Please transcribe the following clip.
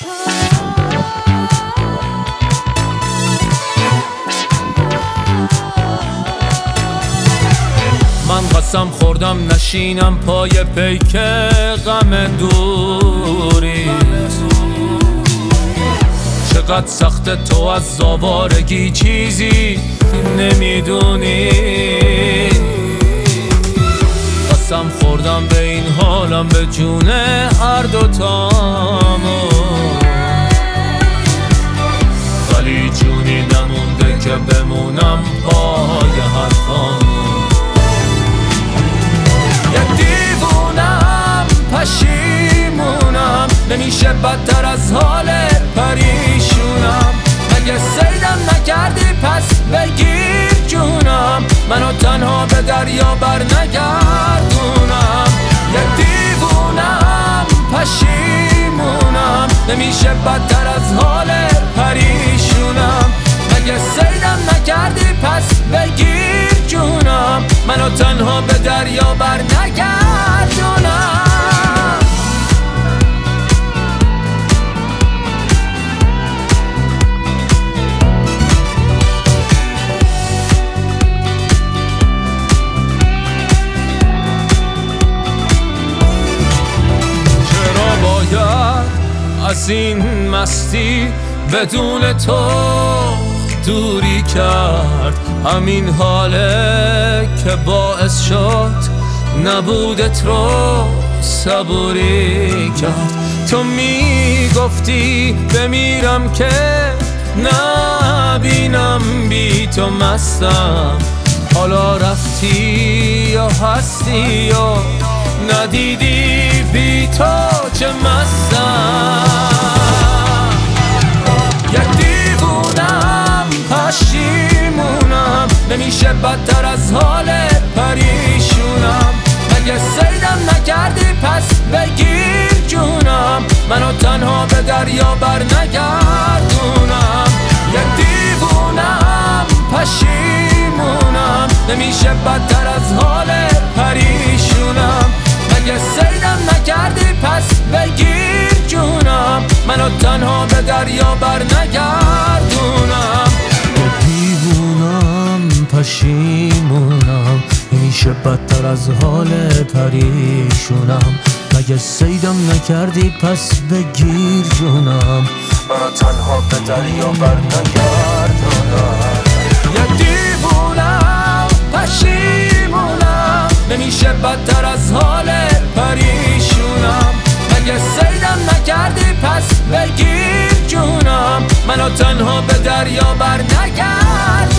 من قسم خوردم نشینم پای پیک غم دوری، چقدر سخت تو از زاوارگی چیزی نمیدونی. قسم خوردم به این حالم به جون هر دوتامون، ولی جونی نمونده که بمونم پای حرفامون. یک دیوونم پشیمونم، نمیشه بدتر از حال پریشونم. اگه سیدم نکردی پس بگیر جونم، منو تنها به دریا بر نگردونم. یک دیوونم پشیمونم، نمیشه بدتر از حال پریشونم. اگه سیدم نکردی پس بگیر جونم، منو تنها به دریا بر نگردونم. چرا باید از این مستی بدون تو دوری کرد؟ همین حاله که باعث شد نبودت رو صبوری کرد. تو میگفتی بمیرم که نبینم بی تو مستم، حالا رفتی یا هستی یا ندیدی بی تو چه مستم. یک دیوونم پشیمونم، نمیشه بدتر از حال پریشونم. اگه سیدم نکردی پس بگیر جونم، منو تنها به دریا بر نگردونم. یک دیوونم پشیمونم، نمیشه بدتر از حال پریشونم. اگه سیدم نکردی پس بگیر جونم، منو تنها به دریا بر نگردونم. دیوونم پشیمونم، نمیشه بدتر از حال پریشونم. اگه سیدم نکردی پس بگیر جونم، منو تنها به دریا بر نگردونم. یک دیوونم پشیمونم، نمیشه بدتر از حال پریشونم. اگه سیدم نکردی پس بگیر جونم، منو تنها به دریا بر نگردونم.